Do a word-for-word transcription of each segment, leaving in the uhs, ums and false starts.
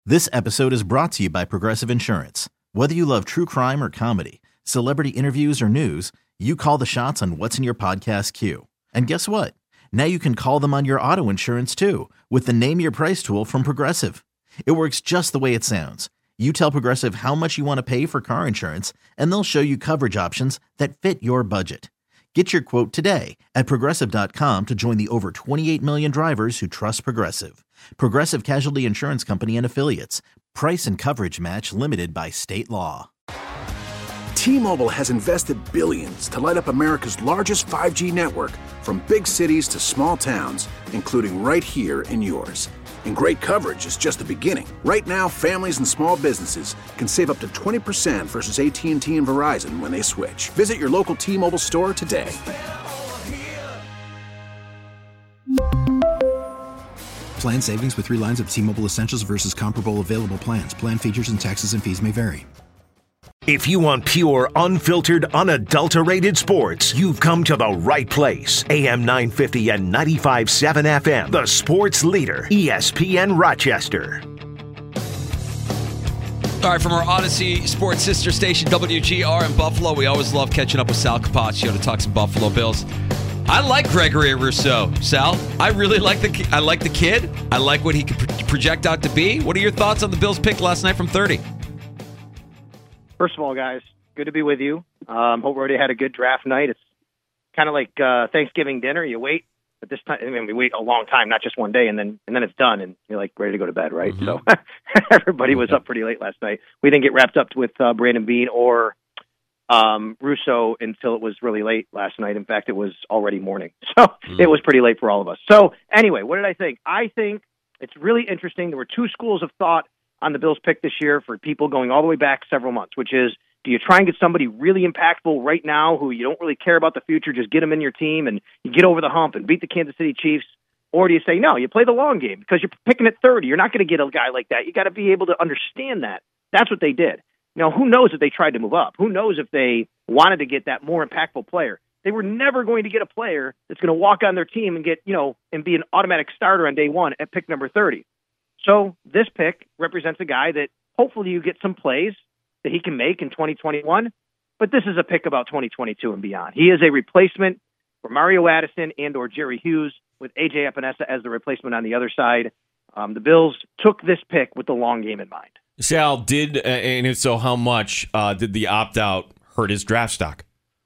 This episode is brought to you by Progressive Insurance. Whether you love true crime or comedy, celebrity interviews or news, you call the shots on what's in your podcast queue. And guess what? Now you can call them on your auto insurance too with the Name Your Price tool from Progressive. It works just the way it sounds. You tell Progressive how much you want to pay for car insurance, and they'll show you coverage options that fit your budget. Get your quote today at Progressive dot com to join the over twenty-eight million drivers who trust Progressive. Progressive Casualty Insurance Company and Affiliates. Price and coverage match limited by state law. T-Mobile has invested billions to light up America's largest five G network, from big cities to small towns, including right here in yours. And great coverage is just the beginning. Right now, families and small businesses can save up to twenty percent versus A T and T and Verizon when they switch. Visit your local T-Mobile store today. Plan savings with three lines of T-Mobile Essentials versus comparable available plans. Plan features and taxes and fees may vary. If you want pure, unfiltered, unadulterated sports, you've come to the right place. A M nine fifty and ninety-five point seven F M, the sports leader, E S P N Rochester. All right, from our Odyssey Sports sister station, W G R in Buffalo, we always love catching up with Sal Capaccio to talk some Buffalo Bills. I like Gregory Rousseau, Sal. I really like the I like the kid. I like what he could project out to be. What are your thoughts on the Bills' pick last night from thirty? First of all, guys, good to be with you. Um, hope we already had a good draft night. It's kind of like uh, Thanksgiving dinner. You wait, but this time, I mean, we wait a long time, not just one day, and then and then it's done, and you're like ready to go to bed, right? Mm-hmm. So everybody was up pretty late last night. We didn't get wrapped up with uh, Brandon Beane or um, Rousseau until it was really late last night. In fact, it was already morning, so mm-hmm. It was pretty late for all of us. So anyway, what did I think? I think it's really interesting. There were two schools of thought on the Bills pick this year for people going all the way back several months, which is, do you try and get somebody really impactful right now who you don't really care about the future, just get them in your team and you get over the hump and beat the Kansas City Chiefs? Or do you say, no, you play the long game because you're picking at thirty. You're not going to get a guy like that. You got to be able to understand that. That's what they did. Now, who knows if they tried to move up? Who knows if they wanted to get that more impactful player? They were never going to get a player that's going to walk on their team and get, you know, and be an automatic starter on day one at pick number thirty. So this pick represents a guy that hopefully you get some plays that he can make in twenty twenty-one, but this is a pick about twenty twenty-two and beyond. He is a replacement for Mario Addison and or Jerry Hughes with A J Epinesa as the replacement on the other side. Um, the Bills took this pick with the long game in mind. Sal, did, uh, and if so, how much uh, did the opt-out hurt his draft stock?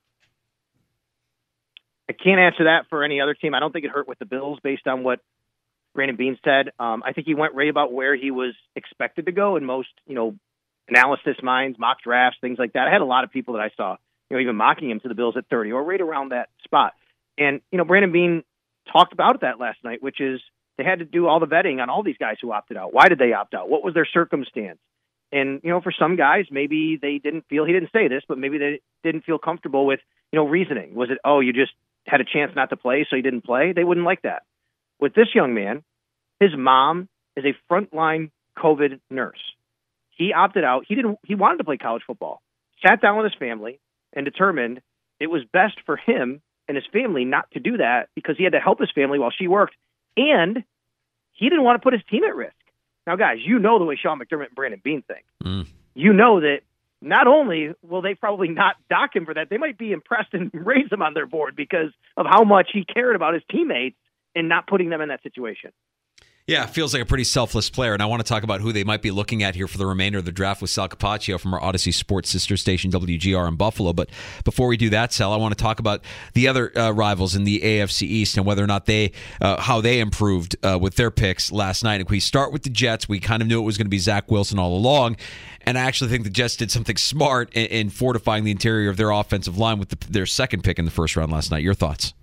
I can't answer that for any other team. I don't think it hurt with the Bills based on what Brandon Beane said. Um, I think he went right about where he was expected to go in most, you know, analysis minds, mock drafts, things like that. I had a lot of people that I saw, you know, even mocking him to the Bills at thirty or right around that spot. And, you know, Brandon Beane talked about that last night, which is they had to do all the vetting on all these guys who opted out. Why did they opt out? What was their circumstance? And, you know, for some guys, maybe they didn't feel, he didn't say this, but maybe they didn't feel comfortable with, you know, reasoning. Was it, oh, you just had a chance not to play, so you didn't play? They wouldn't like that. With this young man, his mom is a frontline COVID nurse. He opted out. He didn't. He wanted to play college football. Sat down with his family and determined it was best for him and his family not to do that because he had to help his family while she worked, and he didn't want to put his team at risk. Now, guys, you know the way Sean McDermott and Brandon Beane think. Mm. You know that not only will they probably not dock him for that, they might be impressed and raise him on their board because of how much he cared about his teammates and not putting them in that situation. Yeah, feels like a pretty selfless player, and I want to talk about who they might be looking at here for the remainder of the draft with Sal Capaccio from our Odyssey Sports sister station, W G R in Buffalo. But before we do that, Sal, I want to talk about the other uh, rivals in the A F C East and whether or not they, uh, how they improved uh, with their picks last night. If we start with the Jets, we kind of knew it was going to be Zach Wilson all along, and I actually think the Jets did something smart in, in fortifying the interior of their offensive line with the, their second pick in the first round last night. Your thoughts?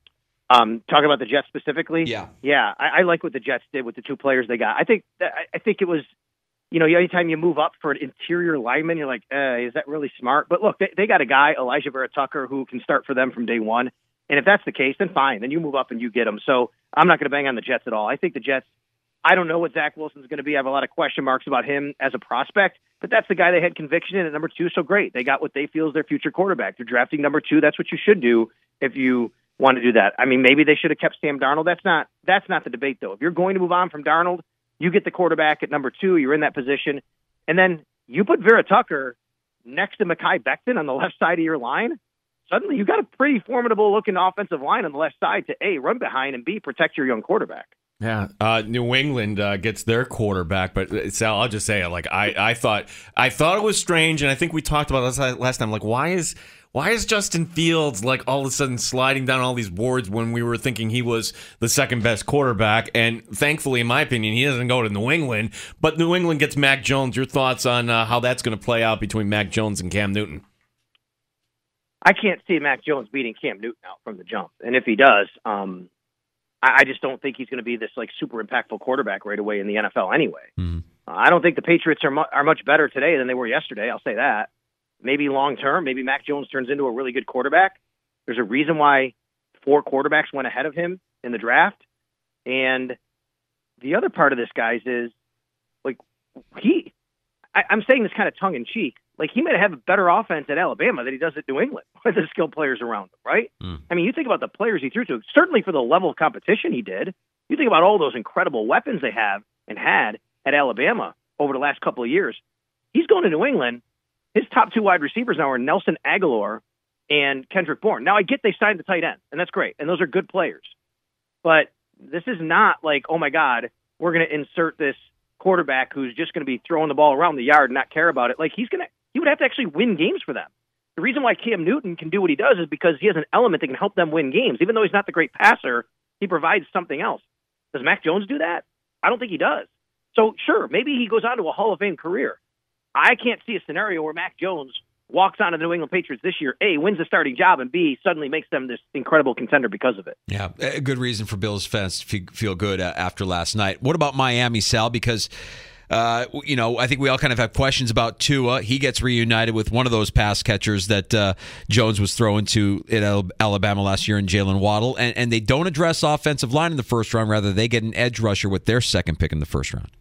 Um, talking about the Jets specifically, yeah, yeah, I, I like what the Jets did with the two players they got. I think that, I think it was, you know, anytime you move up for an interior lineman, you're like, uh, is that really smart? But look, they, they got a guy, Elijah Vera Tucker, who can start for them from day one. And if that's the case, then fine, then you move up and you get them. So I'm not going to bang on the Jets at all. I think the Jets, I don't know what Zach Wilson's going to be. I have a lot of question marks about him as a prospect, but that's the guy they had conviction in at number two. So great, they got what they feel is their future quarterback. They're drafting number two. That's what you should do if you want to do that. I mean, maybe they should have kept Sam Darnold. That's not that's not the debate, though. If you're going to move on from Darnold, You get the quarterback at number two. You're in that position. And then you put Vera Tucker next to Mekhi Becton on the left side of your line. Suddenly you got a pretty formidable-looking offensive line on the left side to, A, run behind, and B, protect your young quarterback. Yeah, uh, New England uh, gets their quarterback, but Sal, I'll just say it. Like I, I thought, I thought it was strange, and I think we talked about this last time. Like, why is, why is Justin Fields like all of a sudden sliding down all these boards when we were thinking he was the second best quarterback? And thankfully, in my opinion, he doesn't go to New England. But New England gets Mac Jones. Your thoughts on uh, how that's going to play out between Mac Jones and Cam Newton? I can't see Mac Jones beating Cam Newton out from the jump, and if he does, um, I, I just don't think he's going to be this like super impactful quarterback right away in the N F L anyway. Mm-hmm. Uh, I don't think the Patriots are mu- are much better today than they were yesterday. I'll say that. Maybe long term, maybe Mac Jones turns into a really good quarterback. There's a reason why four quarterbacks went ahead of him in the draft, and the other part of this, guys, is like he. I, I'm saying this kind of tongue in cheek. Like, he might have a better offense at Alabama than he does at New England with the skilled players around him, right? Mm. I mean, you think about the players he threw to, certainly for the level of competition he did. You think about all those incredible weapons they have and had at Alabama over the last couple of years. He's going to New England. His top two wide receivers now are Nelson Aguilar and Kendrick Bourne. Now, I get they signed the tight end, and that's great, and those are good players. But this is not like, oh, my God, we're going to insert this quarterback who's just going to be throwing the ball around the yard and not care about it. Like, he's going to he would have to actually win games for them. The reason why Cam Newton can do what he does is because he has an element that can help them win games. Even though he's not the great passer, he provides something else. Does Mac Jones do that? I don't think he does. So, sure, maybe he goes on to a Hall of Fame career. I can't see a scenario where Mac Jones walks on to the New England Patriots this year, A, wins the starting job, and B, suddenly makes them this incredible contender because of it. Yeah, a good reason for Bills fans to feel good after last night. What about Miami, Sal? Because Uh, you know, I think we all kind of have questions about Tua. He gets reunited with one of those pass catchers that uh, Jones was throwing to at Alabama last year in Jalen Waddle. And, and they don't address offensive line in the first round. Rather, they get an edge rusher with their second pick in the first round.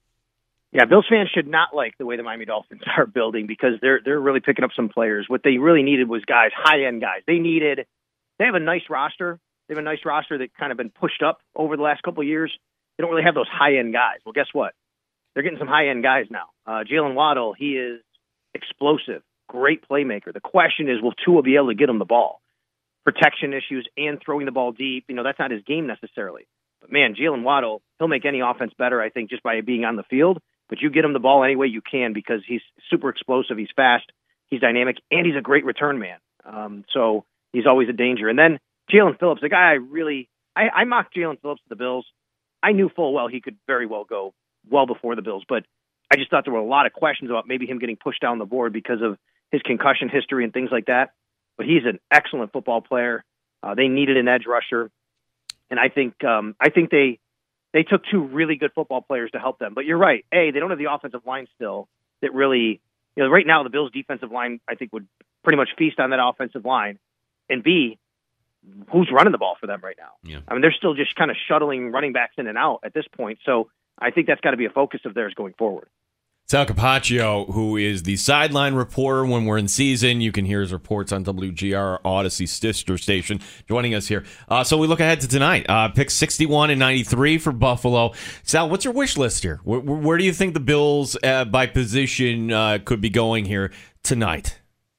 Yeah, Bills fans should not like the way the Miami Dolphins are building because they're they're really picking up some players. What they really needed was guys, high-end guys. They needed – they have a nice roster. They have a nice roster that's kind of been pushed up over the last couple of years. They don't really have those high-end guys. Well, guess what? They're getting some high-end guys now. Uh, Jalen Waddle, he is explosive, great playmaker. The question is, will Tua be able to get him the ball? Protection issues and throwing the ball deep, you know, that's not his game necessarily. But, man, Jalen Waddle, he'll make any offense better, I think, just by being on the field. But you get him the ball any way you can because he's super explosive, he's fast, he's dynamic, and he's a great return man. Um, so he's always a danger. And then Jalen Phillips, the guy I really I, – I mocked Jalen Phillips to the Bills. I knew full well he could very well go well before the Bills, but I just thought there were a lot of questions about maybe him getting pushed down the board because of his concussion history and things like that. But he's an excellent football player. Uh, they needed an edge rusher, and I think um, I think they they took two really good football players to help them. But you're right. A, they don't have the offensive line still that really, you know, right now the Bills' defensive line I think would pretty much feast on that offensive line. And B, who's running the ball for them right now? Yeah. I mean, they're still just kind of shuttling running backs in and out at this point. So I think that's got to be a focus of theirs going forward. Sal Capaccio, who is the sideline reporter when we're in season. You can hear his reports on W G R Odyssey sister station, joining us here. Uh, so we look ahead to tonight. Uh, pick sixty-one and ninety-three for Buffalo. Sal, what's your wish list here? Where, where do you think the Bills, uh, by position, uh, could be going here tonight?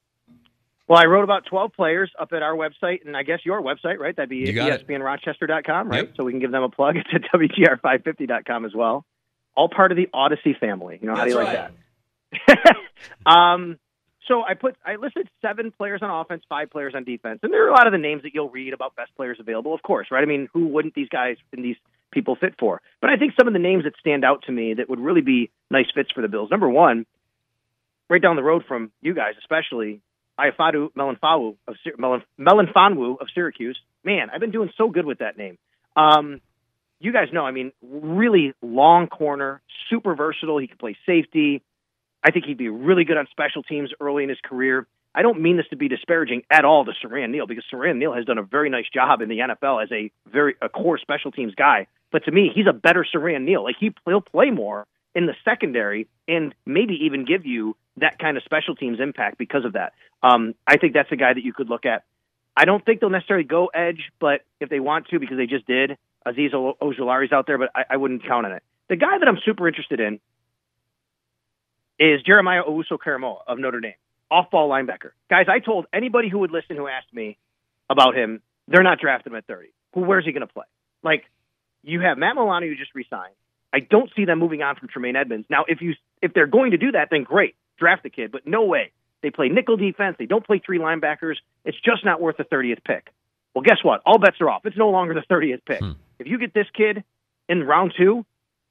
Well, I wrote about twelve players up at our website, and I guess your website, right? That'd be E S P N Rochester dot com, right? Yep. So we can give them a plug. It's at W G R five fifty dot com as well. All part of the Odyssey family. You know, how That's do you right. like that? um, so I put I listed seven players on offense, five players on defense, and there are a lot of the names that you'll read about best players available, of course, right? I mean, who wouldn't these guys and these people fit for? But I think some of the names that stand out to me that would really be nice fits for the Bills. Number one, right down the road from you guys, especially, Ifeatu Melifonwu of Melifonwu of Syracuse. Man, I've been doing so good with that name. Um, you guys know, I mean, really long corner, super versatile. He can play safety. I think he'd be really good on special teams early in his career. I don't mean this to be disparaging at all to Siran Neal because Siran Neal has done a very nice job in the N F L as a very a core special teams guy. But to me, he's a better Siran Neal. Like he, he'll play more in the secondary and maybe even give you that kind of special teams impact because of that. Um, I think that's a guy that you could look at. I don't think they'll necessarily go edge, but if they want to, because they just did, Azeez Ojulari's out there, but I, I wouldn't count on it. The guy that I'm super interested in is Jeremiah Owusu-Koramoah of Notre Dame, off-ball linebacker. Guys, I told anybody who would listen who asked me about him, they're not drafting him at thirty. Where's he going to play? Like, you have Matt Milano who just re-signed. I don't see them moving on from Tremaine Edmonds. Now, if you if they're going to do that, then great, draft the kid. But no way. They play nickel defense. They don't play three linebackers. It's just not worth the thirtieth pick. Well, guess what? All bets are off. It's no longer the thirtieth pick. Hmm. If you get this kid in round two,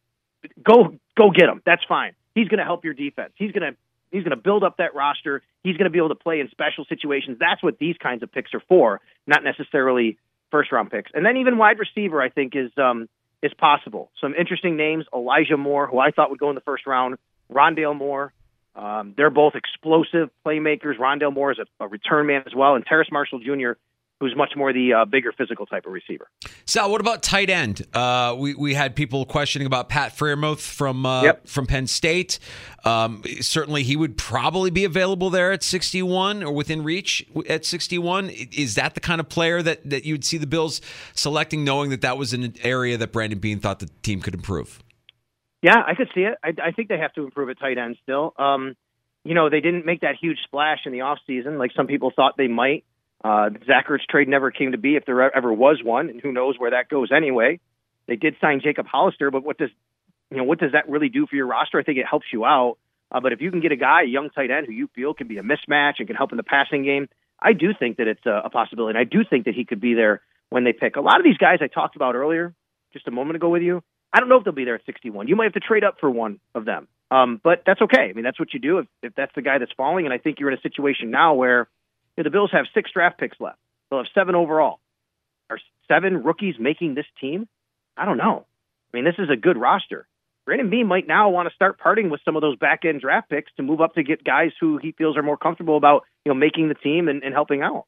go go get him. That's fine. He's going to help your defense. He's going to he's going to build up that roster. He's going to be able to play in special situations. That's what these kinds of picks are for, not necessarily first round picks. And then even wide receiver, I think, is um, is possible. Some interesting names: Elijah Moore, who I thought would go in the first round, Rondale Moore. Um, they're both explosive playmakers. Rondale Moore is a, a return man as well, and Terrace Marshall Junior, who's much more the uh, bigger physical type of receiver. Sal, what about tight end? Uh, we we had people questioning about Pat Freiermuth from uh, yep. from Penn State. Um, certainly, he would probably be available there at sixty-one or within reach at sixty-one. Is that the kind of player that, that you would see the Bills selecting, knowing that that was an area that Brandon Beane thought the team could improve? Yeah, I could see it. I, I think they have to improve at tight end still. Um, you know, they didn't make that huge splash in the offseason like some people thought they might. Uh, Zach Ertz trade never came to be if there ever was one, and who knows where that goes anyway. They did sign Jacob Hollister, but what does you know what does that really do for your roster? I think it helps you out. Uh, but if you can get a guy, a young tight end who you feel can be a mismatch and can help in the passing game, I do think that it's a, a possibility. And I do think that he could be there when they pick. A lot of these guys I talked about earlier, just a moment ago with you, I don't know if they'll be there at sixty-one. You might have to trade up for one of them. Um, but that's okay. I mean, that's what you do if, if that's the guy that's falling. And I think you're in a situation now where you know, the Bills have six draft picks left. They'll have seven overall. Are seven rookies making this team? I don't know. I mean, this is a good roster. Brandon Beane might now want to start parting with some of those back-end draft picks to move up to get guys who he feels are more comfortable about you know, making the team and, and helping out.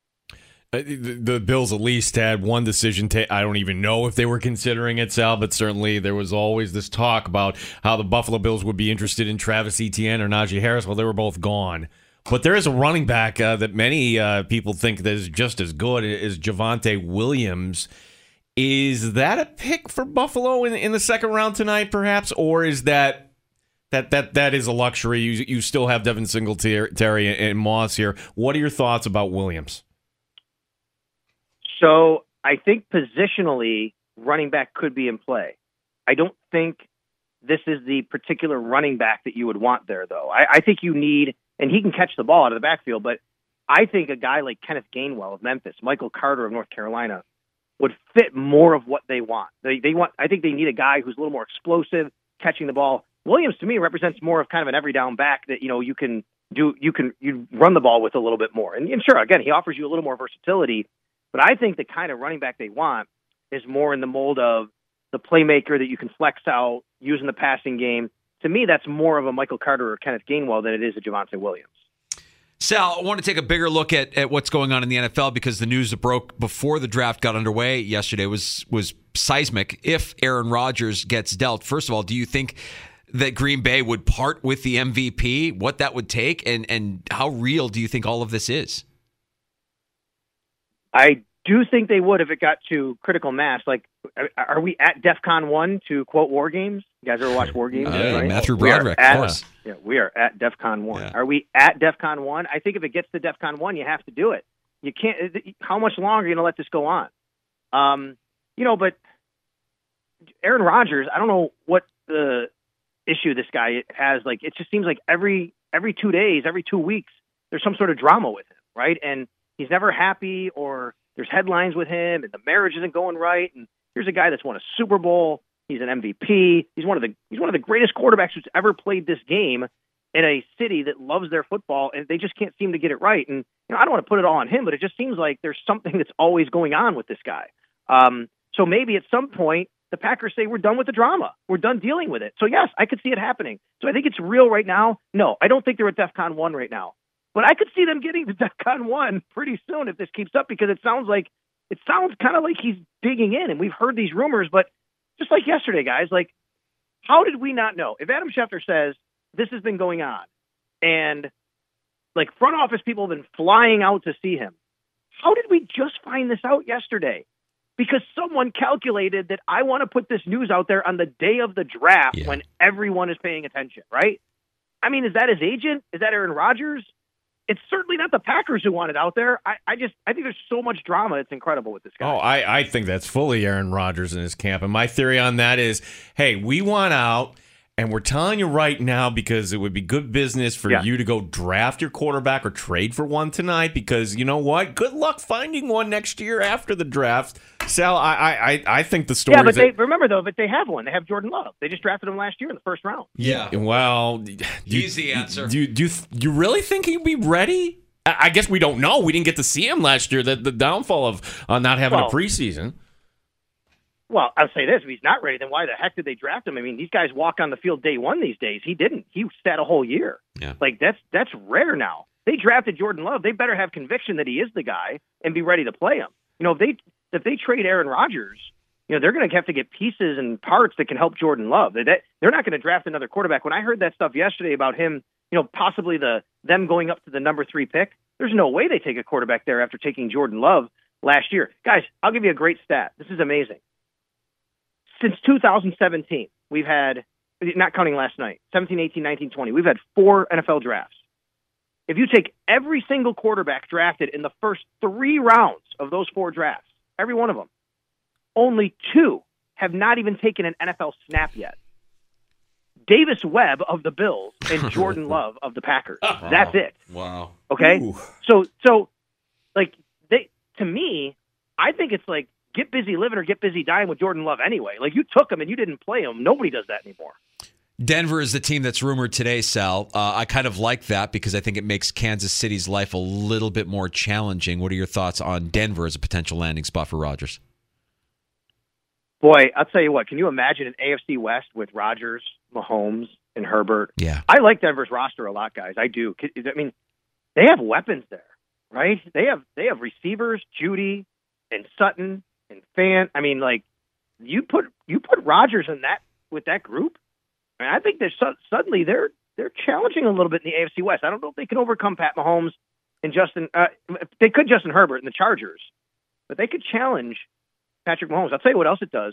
The, the Bills at least had one decision. Ta- I don't even know if they were considering it, Sal, but certainly there was always this talk about how the Buffalo Bills would be interested in Travis Etienne or Najee Harris. Well, they were both gone. But there is a running back uh, that many uh, people think that is just as good as Javonte Williams. Is that a pick for Buffalo in, in the second round tonight, perhaps, or is that that that that is a luxury? You you still have Devin Singletary and Moss here. What are your thoughts about Williams? So I think positionally, running back could be in play. I don't think this is the particular running back that you would want there, though. I, I think you need, and he can catch the ball out of the backfield, but I think a guy like Kenneth Gainwell of Memphis, Michael Carter of North Carolina, would fit more of what they want. They, they want. I think they need a guy who's a little more explosive, catching the ball. Williams, to me, represents more of kind of an every down back that you know you can do. You can you run the ball with a little bit more. And, and sure, again, he offers you a little more versatility. But I think the kind of running back they want is more in the mold of the playmaker that you can flex out, using the passing game. To me, that's more of a Michael Carter or Kenneth Gainwell than it is a Javonte Williams. Sal, I want to take a bigger look at, at what's going on in the N F L because the news that broke before the draft got underway yesterday was was seismic. If Aaron Rodgers gets dealt, first of all, do you think that Green Bay would part with the M V P, what that would take, and, and how real do you think all of this is? I do think they would if it got to critical mass. Like, are we at DEFCON one to quote War Games? You guys ever watch War Games? Uh, right? Matthew Broderick, at, of course. Yeah, we are at DEFCON one. Yeah. Are we at DEFCON one? I think if it gets to DEFCON one, you have to do it. You can't. How much longer are you going to let this go on? Um, you know, but Aaron Rodgers, I don't know what the issue this guy has. Like, it just seems like every every two days, every two weeks, there's some sort of drama with him, right? And he's never happy, or there's headlines with him, and the marriage isn't going right. And here's a guy that's won a Super Bowl. He's an M V P. He's one of the he's one of the greatest quarterbacks who's ever played this game in a city that loves their football, and they just can't seem to get it right. And you know, I don't want to put it all on him, but it just seems like there's something that's always going on with this guy. Um, so maybe at some point the Packers say we're done with the drama. We're done dealing with it. So yes, I could see it happening. So I think it's real right now. No, I don't think they're at DEFCON one right now. But I could see them getting to DEFCON one pretty soon if this keeps up, because it sounds like it sounds kind of like he's digging in, and we've heard these rumors. But just like yesterday, guys, like, how did we not know? If Adam Schefter says this has been going on, and like front office people have been flying out to see him, how did we just find this out yesterday? because someone calculated that I want to put this news out there on the day of the draft yeah. when everyone is paying attention, right? I mean, is that his agent? Is that Aaron Rodgers? It's certainly not the Packers who want it out there. I, I just I think there's so much drama. It's incredible with this guy. Oh, I, I think that's fully Aaron Rodgers in his camp. And my theory on that is, hey, we want out. And we're telling you right now because it would be good business for yeah. you to go draft your quarterback or trade for one tonight because you know what? Good luck finding one next year after the draft. Sal, I I, I think the story. Yeah, but they, that, remember though, but they have one. They have Jordan Love. They just drafted him last year in the first round. Yeah. Well, he's the answer. Do you, do you, do you really think he'd be ready? I, I guess we don't know. We didn't get to see him last year. The, the downfall of uh, not having well, a preseason. Well, I'll say this. If he's not ready, then why the heck did they draft him? I mean, these guys walk on the field day one these days. He didn't. He sat a whole year. Yeah. Like, that's that's rare now. They drafted Jordan Love. They better have conviction that he is the guy and be ready to play him. You know, if they if they trade Aaron Rodgers, you know, they're going to have to get pieces and parts that can help Jordan Love. They, they're not going to draft another quarterback. When I heard that stuff yesterday about him, you know, possibly the them going up to the number three pick, there's no way they take a quarterback there after taking Jordan Love last year. Guys, I'll give you a great stat. This is amazing. Since two thousand seventeen, we've had, not counting last night, seventeen, eighteen, nineteen, twenty, we've had four N F L drafts. If you take every single quarterback drafted in the first three rounds of those four drafts, every one of them, only two have not even taken an N F L snap yet. Davis Webb of the Bills and Jordan Love of the Packers. Wow. That's it. Wow. Okay? Ooh. So, so, like, they, to me, I think it's like, get busy living or get busy dying with Jordan Love anyway. Like, you took him and you didn't play him. Nobody does that anymore. Denver is the team that's rumored today, Sal. Uh, I kind of like that because I think it makes Kansas City's life a little bit more challenging. What are your thoughts on Denver as a potential landing spot for Rodgers? Boy, I'll tell you what. Can you imagine an A F C West with Rodgers, Mahomes, and Herbert? Yeah. I like Denver's roster a lot, guys. I do. I mean, they have weapons there, right? They have they have receivers, Judy and Sutton and Fan. I mean, like, you put you put Rodgers in that with that group, and I think they're su- suddenly they're they're challenging a little bit in the A F C West. I don't know if they can overcome Pat Mahomes and Justin. Uh, they could Justin Herbert and the Chargers, but they could challenge Patrick Mahomes. I'll tell you what else it does.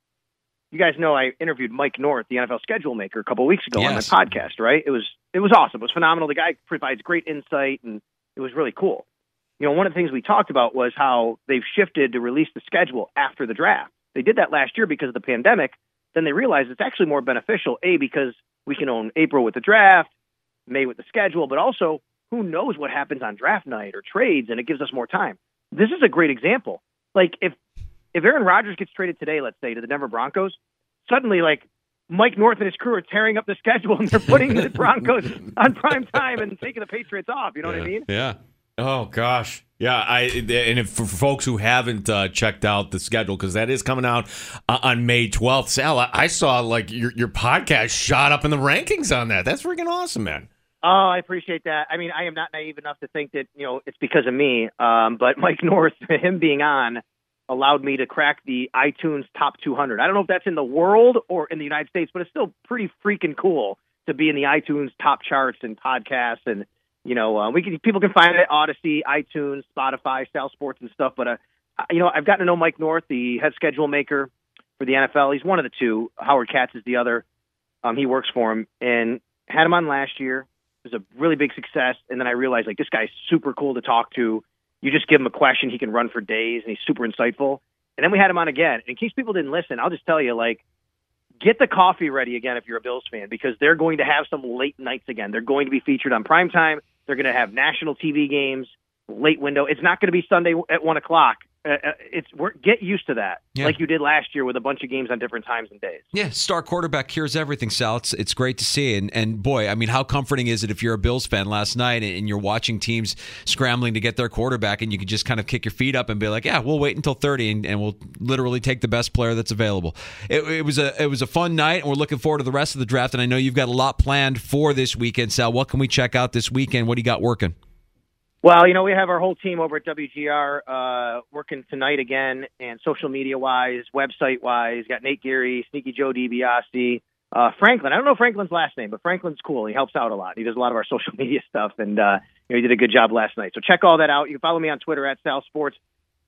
You guys know I interviewed Mike North, the N F L schedule maker, a couple of weeks ago yes. on my podcast. Right? It was it was awesome. It was phenomenal. The guy provides great insight, and it was really cool. You know, one of the things we talked about was how they've shifted to release the schedule after the draft. They did that last year because of the pandemic. Then they realized it's actually more beneficial, A, because we can own April with the draft, May with the schedule, but also who knows what happens on draft night or trades, and it gives us more time. This is a great example. Like, if if Aaron Rodgers gets traded today, let's say, to the Denver Broncos, suddenly, like, Mike North and his crew are tearing up the schedule, and they're putting the Broncos on prime time and taking the Patriots off. You know yeah. what I mean? Yeah. Oh gosh, yeah. I and if, for folks who haven't uh, checked out the schedule, because that is coming out uh, on May twelfth. Sal, I, I saw like your your podcast shot up in the rankings on that. That's freaking awesome, man. Oh, I appreciate that. I mean, I am not naive enough to think that you know it's because of me. Um, but Mike North, him being on, allowed me to crack the iTunes top two hundred. I don't know if that's in the world or in the United States, but it's still pretty freaking cool to be in the iTunes top charts and podcasts. And you know, uh, we can people can find it at Odyssey, iTunes, Spotify, Sal Sports, and stuff. But uh, you know, I've gotten to know Mike North, the head schedule maker for the N F L. He's one of the two. Howard Katz is the other. Um, he works for him, and had him on last year. It was a really big success. And then I realized, like, this guy's super cool to talk to. You just give him a question, he can run for days, and he's super insightful. And then we had him on again. In case people didn't listen, I'll just tell you, like, get the coffee ready again if you're a Bills fan, because they're going to have some late nights again. They're going to be featured on primetime. They're going to have national T V games, late window. It's not going to be Sunday at one o'clock. Uh, it's we're, get used to that, yeah. like you did last year with a bunch of games on different times and days. Yeah, star quarterback cures everything, Sal. It's, it's great to see. And, and, boy, I mean, how comforting is it if you're a Bills fan last night and you're watching teams scrambling to get their quarterback, and you can just kind of kick your feet up and be like, yeah, we'll wait until thirty, and, and we'll literally take the best player that's available. It, it was a it was a fun night, and we're looking forward to the rest of the draft. And I know you've got a lot planned for this weekend, Sal. What can we check out this weekend? What do you got working? Well, you know, we have our whole team over at W G R uh, working tonight again, and social media-wise, website-wise. Got Nate Geary, Sneaky Joe DiBiase, uh, Franklin. I don't know Franklin's last name, but Franklin's cool. He helps out a lot. He does a lot of our social media stuff, and uh, you know, he did a good job last night. So check all that out. You can follow me on Twitter at Sal Sports.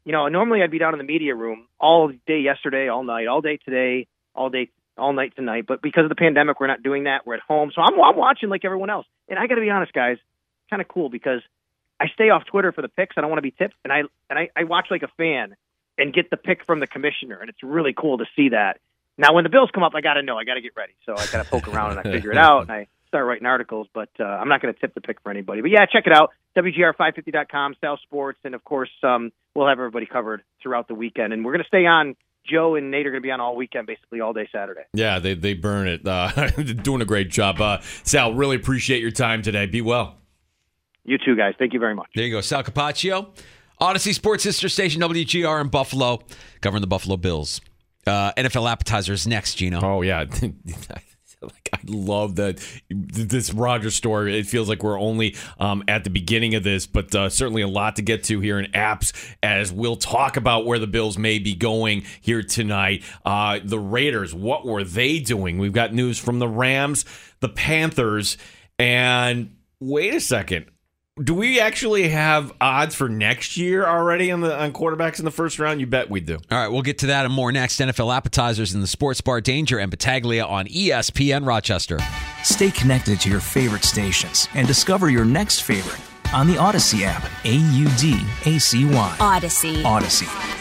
you know, normally I'd be down in the media room all day yesterday, all night, all day today, all day, all night tonight. But because of the pandemic, we're not doing that. We're at home. So I'm, I'm watching like everyone else. And I got to be honest, guys, kind of cool because I stay off Twitter for the picks. I don't want to be tipped. And I and I, I watch like a fan and get the pick from the commissioner. And it's really cool to see that. Now, when the bills come up, I got to know. I got to get ready. So I got to poke around and I figure it out. And I start writing articles. But uh, I'm not going to tip the pick for anybody. But, yeah, check it out. W G R five fifty dot com, Sal Sports. And, of course, um, we'll have everybody covered throughout the weekend. And we're going to stay on. Joe and Nate are going to be on all weekend, basically all day Saturday. Yeah, they they burn it. Uh, doing a great job. Uh, Sal, really appreciate your time today. Be well. You too, guys. Thank you very much. There you go. Sal Capaccio, Odyssey Sports Sister Station, W G R in Buffalo, covering the Buffalo Bills. Uh, N F L appetizers next, Gino. Oh, yeah. Like, I love that this Rodgers story. It feels like we're only um, at the beginning of this, but uh, certainly a lot to get to here in apps as we'll talk about where the Bills may be going here tonight. Uh, the Raiders, what were they doing? We've got news from the Rams, the Panthers, and wait a second. Do we actually have odds for next year already on the on quarterbacks in the first round? You bet we do. All right, we'll get to that and more next. N F L appetizers in the Sports Bar Danger and Battaglia on E S P N Rochester. Stay connected to your favorite stations and discover your next favorite on the Odyssey app. A U D A C Y. Odyssey. Odyssey.